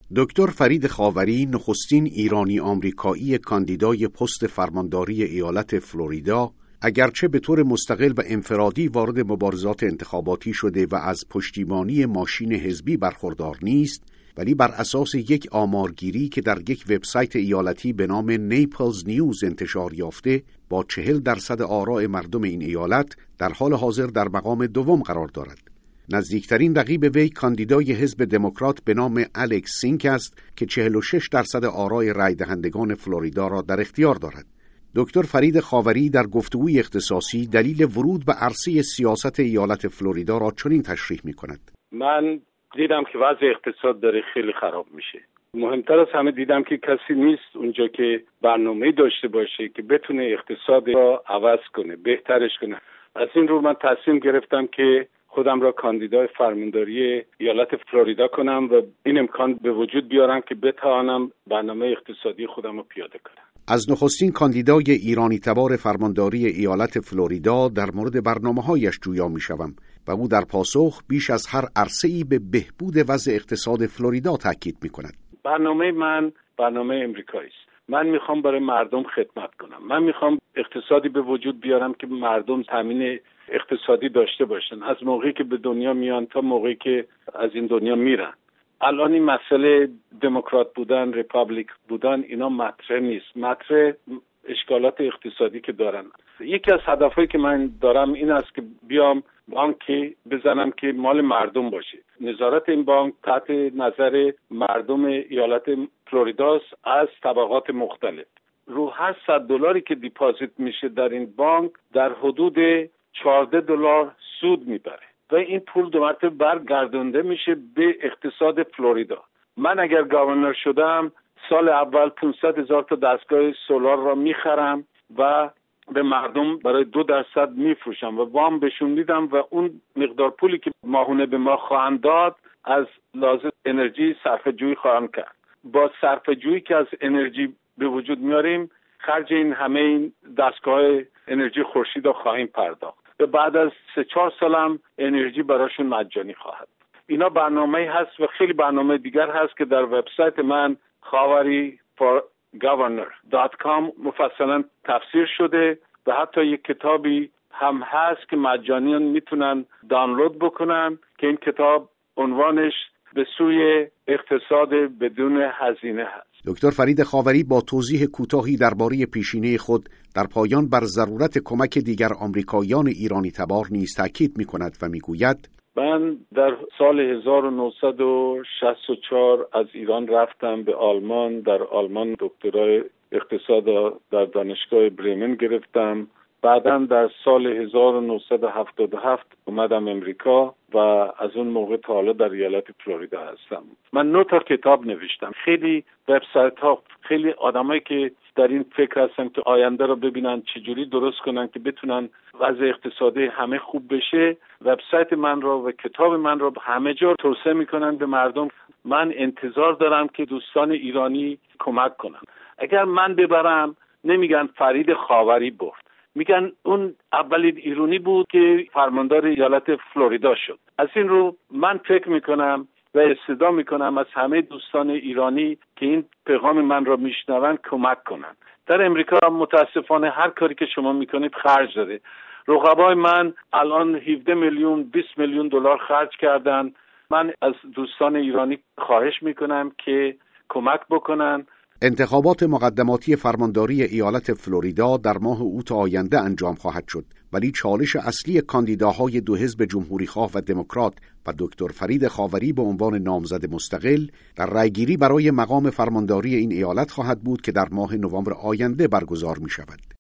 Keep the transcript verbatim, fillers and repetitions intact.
دکتر فرید خاوری، نخستین ایرانی آمریکایی کاندیدای پست فرمانداری ایالت فلوریدا، اگرچه به طور مستقل و انفرادی وارد مبارزات انتخاباتی شده و از پشتیبانی ماشین حزبی برخوردار نیست، ولی بر اساس یک آمارگیری که در یک وبسایت ایالتی به نام نیپلز نیوز انتشار یافته، با چهل درصد آراء مردم این ایالت در حال حاضر در مقام دوم قرار دارد. نزدیکترین رقیب وی کاندیدای حزب دموکرات به نام الکس سینک است که چهل و شش درصد آراء رای دهندگان فلوریدا را در اختیار دارد. دکتر فرید خاوری در گفتگوی اختصاصی دلیل ورود به عرصه سیاست ایالت فلوریدا را چنین تشریح می‌کند. من دیدم که وضع اقتصاد داره خیلی خراب میشه. مهمتر از همه دیدم که کسی نیست اونجا که برنامه‌ای داشته باشه که بتونه اقتصاد را عوض کنه، بهترش کنه. از این رو من تصمیم گرفتم که خودم را کاندیدای فرمانداری ایالت فلوریدا کنم و این امکان به وجود بیارم که بتوانم برنامه اقتصادی خودم را پیاده کنم. از نخستین کاندیدای ایرانی تبار فرمانداری ایالت فلوریدا در مورد برنامه‌هایش جویا می‌شوم و او در پاسخ بیش از هر عرصه‌ای به بهبود وضع اقتصاد فلوریدا تاکید می‌کند. برنامه من برنامه امریکایی است. من می‌خوام برای مردم خدمت کنم. من می‌خوام اقتصادی به وجود بیارم که مردم تامین اقتصادی داشته باشن، از موقعی که به دنیا میان تا موقعی که از این دنیا میرن. الان این مسئله دموکرات بودن، ریپابلیک بودن، اینا مطرح نیست. مطرح اشکالات اقتصادی که دارن. یکی از هدفهایی که من دارم این است که بیام بانکی بزنم که مال مردم باشه. نظارت این بانک تحت نظر مردم ایالت فلوریداست از طبقات مختلف. رو هر صد دلاری که دیپازیت میشه در این بانک در حدود چهارده دلار سود میبره و این پول دو مرتبه برگردونده میشه به اقتصاد فلوریدا. من اگر گاورنر شدم سال اول پانصد هزار تا دستگاه سولار را میخرم و به مردم برای دو درصد میفروشم و وام بهشون میدم و اون مقدار پولی که ماهونه به ما خواهند داد از لازم انرژی صرفه جویی خواهند کرد. با صرفه جویی که از انرژی به وجود میاریم خرج این همه این دستگاه انرژی خورشید را خواهیم پرداخت و بعد از سه چهار سالم انرژی براشون مجانی خواهد. اینا برنامه هست و خیلی برنامه دیگر هست که در وبسایت من خاوری فور گاورنر دات کام مفصلا تفسیر شده و حتی یک کتابی هم هست که مجانی میتونن دانلود بکنن که این کتاب عنوانش به سوی اقتصاد بدون هزینه هست. دکتر فرید خاوری با توضیح کوتاهی درباره پیشینه خود در پایان بر ضرورت کمک دیگر آمریکاییان ایرانی تبار نیز تاکید می‌کند و می‌گوید: من در سال هزار و نهصد و شصت و چهار از ایران رفتم به آلمان. در آلمان دکترای اقتصاد در دانشگاه برمن گرفتم. بعداً در سال هزار و نهصد و هفتاد و هفت اومدم امریکا و از اون موقع تا حالا در ایالت فلوریدا هستم. من نه تا کتاب نوشتم. خیلی وبسایت ها، خیلی آدمایی که در این فکر هستن که آینده رو ببینن چجوری درست کنن که بتونن وضع اقتصادی همه خوب بشه، وبسایت من رو و کتاب من رو همه جا توصیه میکنن به مردم. من انتظار دارم که دوستان ایرانی کمک کنن. اگر من ببرم نمیگن فرید خاوری برد، میگن اون اولین ایرانی بود که فرماندار ایالت فلوریدا شد. از این رو من فکر میکنم و استدعا میکنم از همه دوستان ایرانی که این پیغام من را میشنون کمک کنن. در امریکا متاسفانه هر کاری که شما میکنید خرج داره. رقبای من الان هفده میلیون بیست میلیون دلار خرج کردن. من از دوستان ایرانی خواهش میکنم که کمک بکنن. انتخابات مقدماتی فرمانداری ایالت فلوریدا در ماه اوت آینده انجام خواهد شد، ولی چالش اصلی کاندیداهای دو حزب جمهوریخواه و دموکرات و دکتر فرید خاوری به عنوان نامزد مستقل در رأیگیری برای مقام فرمانداری این ایالت خواهد بود که در ماه نوامبر آینده برگزار می شود.